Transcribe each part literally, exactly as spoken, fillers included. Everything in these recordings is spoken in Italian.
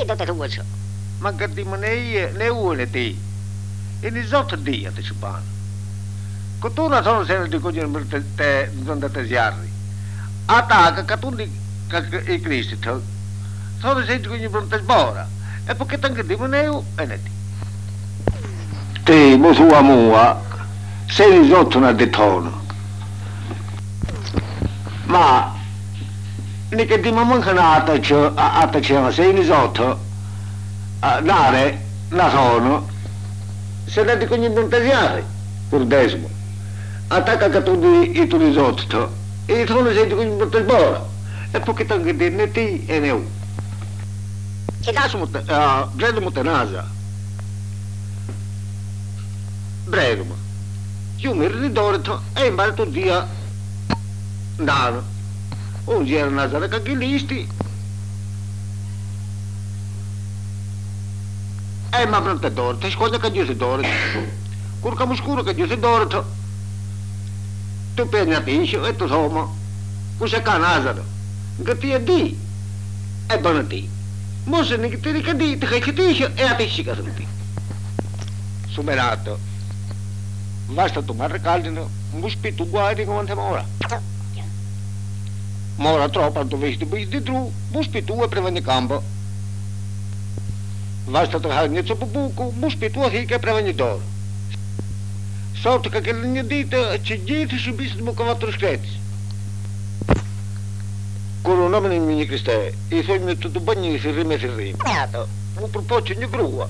Sì, dove tu vuoi? Ma che di ne ne uno di. E ne sotto di a te ci panno. Che tu non sono sempre di cogliere per te, non da te siarri. Attacca che tu di i cristi, sono sempre di cogliere per te sbora. E perché tanto di ne u e ne di. Te, mo sua mua, sei sotto una di tono. Ma ne che di manca nata c'è a c'è sei di sotto a dare la sono se ne di cogliere per te siarri, pur desmo. Attacca che tu di i tu di sotto e tu non sei di cogliere per te sbora. E perché tanto di ne ti e ne u. Che da? Bredo mutenasa. Bredo ma. Io mi ridorto e imbarto via Dano. Un giorno nasa da cacchilisti e mi avrò dorto. Scusa che io si dorto. Curca muscuro che io si dorto. Tu pensatisci e tu insomma. Cosa che nasa. Che ti è di. E buona ti. Ma se ne che ti ricadite che ti dice e a te si casati. Superato. Basta tomare caldino, un spitto guardi come te ora. Ma ora troppo, tu vesti di giù, un spitto e preveni campo. Basta toccare il niente buco, un spitto e che preveni d'oro. Sotto che le mie dita c'è dietro su visto di quattro screzi. Con un nome nel mio cristè, i suoi mi tutto bagni si rime si rime. Un proposito di grua.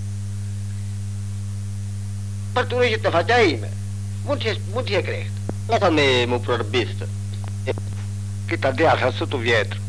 Per tu che ti faccia ime, non ti è credo. E come mi prorbista? Che ti ha sotto dietro.